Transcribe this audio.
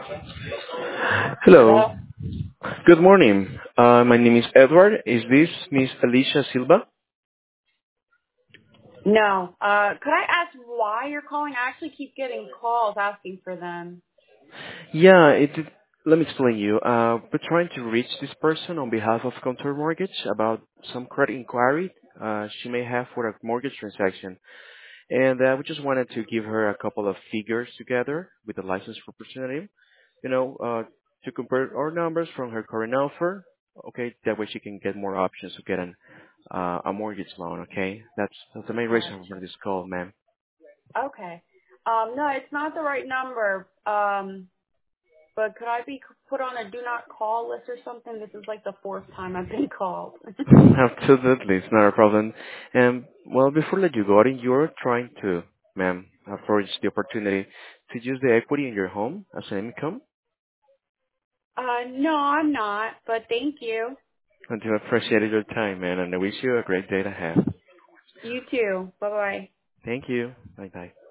Hello. Hello? Good morning. My name is Edward. Is this Miss Alicia Silva? No. Could I ask why you're calling? I actually keep getting calls asking for them. Yeah, let me explain you. We're trying to reach this person on behalf of Contour Mortgage about some credit inquiry she may have for a mortgage transaction. And we just wanted to give her a couple of figures together with the licensed representative, you know, to compare our numbers from her current offer. Okay, that way she can get more options to get a mortgage loan. Okay, that's the main reason for Gotcha. this call, ma'am. Okay. No, it's not the right number. But could I be put on a do not call list or something? This is like the fourth time I've been called. Absolutely, it's not a problem. And well, before I let you go, I think you're trying to, ma'am, approach the opportunity to use the equity in your home as an income. No, I'm not, but thank you. And to appreciate your time, man, and I wish you a great day ahead. You too. Bye bye. Thank you. Bye bye.